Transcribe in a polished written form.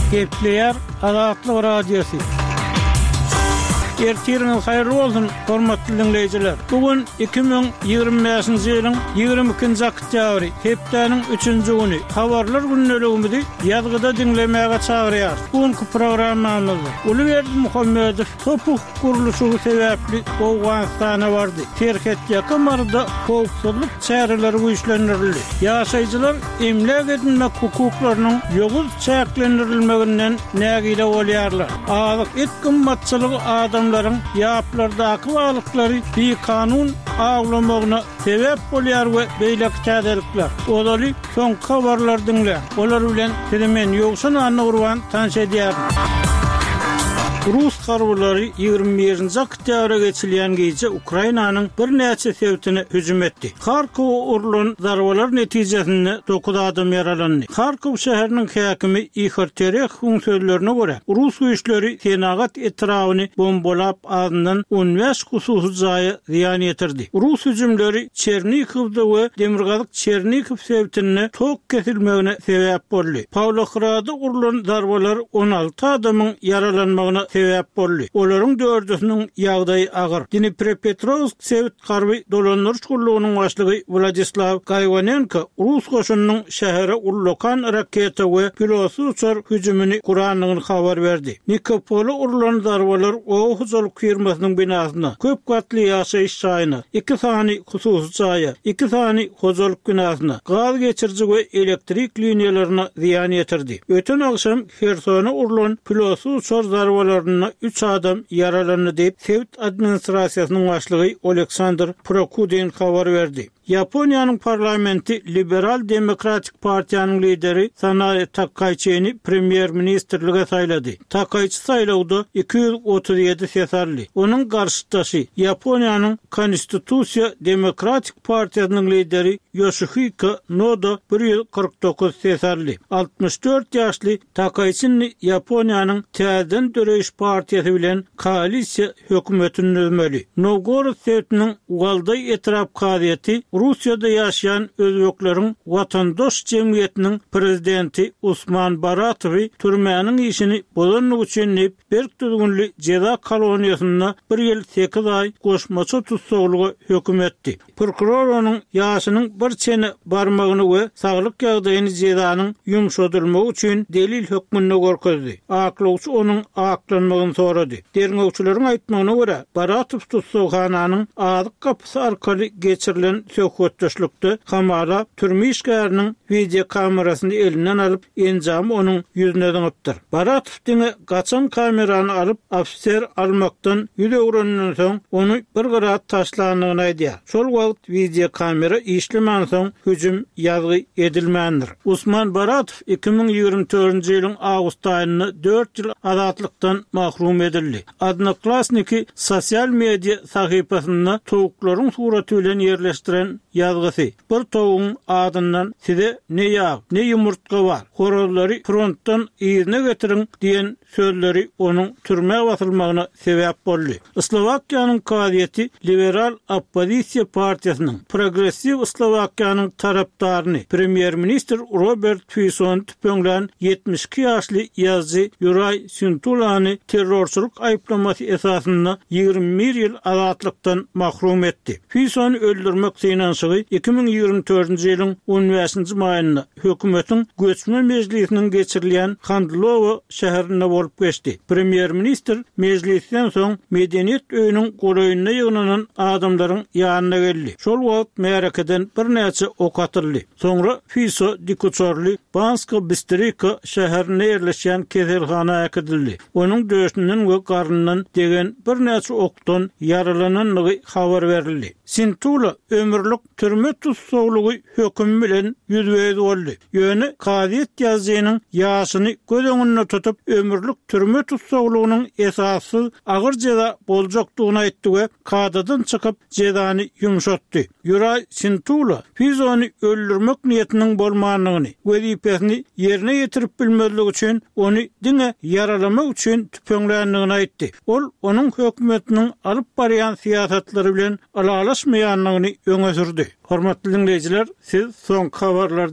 Gepleyer Azatlyk Radiosu. Ertiriniz hayırlı olsun, hormatly dinleyijiler. Bugün 2025-nji ýylyň 22-nji oktýabry, hepdeniň 3-nji güni. Habarlar günneligimizi ýazgyda dinlemäge çagyrýar. Bugünkü programmamyzda Ulyberdi Muhammedow topuk guruluşy sebäpli Awganystana bardy. Terket ýakynlarda howpsuzlyk çäreleri güýçlendirildi. Ýaşaýjylar emlek edilmek hukuklarynyň ýoguz çäklendirilmeginden nägile bolýarlar. Azyk et gymmatçylygy adamlaryň ýaplardaky balyklary bir kanun aglamagyna sebäp bolýar we beýlek täzelikler. Olaly soňky habarlar dinle. Olar bilen teremen ýogşan anna urwan tanış edýär. Rus garwlary 21-nji oktýabra geçilýän gece Ukrainanyň bir näçe sewtine hüjüm etdi. Kharkow urulan zarbalar netijesinde 9 adam yaralandy. Kharkow şäheriniň häkimi Ihor Terekhowň sözlerine görä, Rus güýçleri senagat etrawyny bombalap adyndan 15 hususy jaýy ziýan ýetirdi. Rus hüjümleri Çernikovda we Demirgazyk Çernikov sewtine tok kesilmegine sebäp boldy. Pawlograda urulan zarbalar 16 adamyň yaralanmagyna sebäp boldy. Olaryň 4-üsiniň ýagdaýy agyr. Dnipropetrovsk sewt garby dolandyryş gurulugynyň başlygy Vladislav Gayvanenko Rus goşunynyň şähere urulan raketa we pilotsy uçar hüjümini guranlygyny habar berdi. Nikopol'a urulan zarbalar Oğuzoluk firmasynyň binasyna, köp gatly ýaşaýyş çaýyna, 2 sany hususy çaýa, 2 sany hozoluk binasyna, gaz geçirji we elektrik liniýalaryna ziýan ýetirdi. Öten akşam Hersona urulan pilotsy uçar zarbalar 3 adam yaralandy diýip Sewt administrasiýasynyň başlygy Oleksandr Prokudin habar berdi. Yaponiýanyň parlamenti Liberal Demokratik Partiýanyň lideri Sanae Takaichi'ni premier ministrlige saýlady. Takaichi saýlawda 237 ses aldy. Onuň garşydaşy Yaponiýanyň Konstitusiýa Demokratik Partiýasynyň lideri Yoshihiko Noda 149 ses aldy. 64 ýaşly Takaichi Yaponiýanyň täzeden döreýiş partiýasy bilen koalisiýa hökümetini özmeli. Novgorod sewtiniň Walday etrap kaziýeti Russiýada ýaşaýan özbekleriň watandaş jemgyýetiniň prezidenti Usman Baratowy türmäniň işini bolanlyk üçin Berk düzgünli ceza koloniýasyna 1 ýyl 8 ay goşmaça tutsaglygy höküm etdi. Prokuror onuň ýaşynyň bir çene barmagyny we saglyk ýagdaýyny cezanyň ýumşadylmagy üçin delil hökmüne görkezdi. Aklawçy onuň aklanmagyny sorady. Derňewçileriň aýtmagyna görä, Baratow tutsaganyň azyk kapysy arkaly geçirilen söhbetdeşlikde kamara türme işgäriniň video kamerasyny elinden alyp enjamy onuň ýüzüne döňüpdir. Baratow diňe gaçan kamerany alyp ofisier almakdan ýüregirinden soň onu bir gırat taşlandygyny aýdýar. Şol wagt video kamera işlemän soň hüjüm ýazgy edilmändir. Usman Baratow 2024-nji ýylyň awgust aýyny 4 ýyl azatlykdan mahrum edildi. Odnoklassniki sosial media sahypasyna tovuklaryň suraty bilen ýerleşdiren ýazgysy. Bir tovugyň adyndan size ne ýag, ne ýumurtga bar. Horozlary frontdan ýerine getirin diýen sözleri onuň türmäge basylmagyna sebäp boldy. Slowakiýanyň kaziýeti Liberal Oppozisiýa partiýasynyň Progressiv Slowakiýanyň tarapdaryny premier minister Robert Fico tüpeňlen 72 ýaşly ýazgy Yuray Sintulany terrorçuluk aýplamasy esasynda 21 ýyl azatlykdan mahrum etdi. Fico'nu öldürmek synanşygy 2024-nji ýylyň 15-nji maýynda hökümetiň göçme mejlisiniň geçirilýän Khandlowo şäherinde bolup geçdi. Premier minister mejlisden soň medeniýet öýüniň goraýyna ýygnanan adamlaryň ýanyna geldi. Şol wagt märekeden bir näçe ok atyldy. Soňra Fico dikuçorly Banska Bystrika şäherine ýerleşýän keselhana äkidildi. Onuň döşünden we garnyndan degen bir näçe okdan yaralananlygy habar berildi. Sintula ömürlük türme tutsaglygy höküm bilen ýüzbäýdi boldy. Ýöne kaziýet ýazgynyň ýaşyny göz öňünde tutup ömürlük türme tutsaglygynyň esasy agyr ceza boljakdygyny aýtdy we kadadan çykyp cezany ýumşatdy. Yuray Sintula Fico'nu öldürmek niýetiniň bolmanlygyny, wezipesini ýerine ýetirip bilmezligi üçin onu diňe yaralamak üçin tüpeňländigini aýtdy. Ol onuň hökümetiniň alyp barýan siýasatlary bilen alalaşmaýanlygyny öňe sürdi. Hormatly dinleyijiler, siz soňky habarlar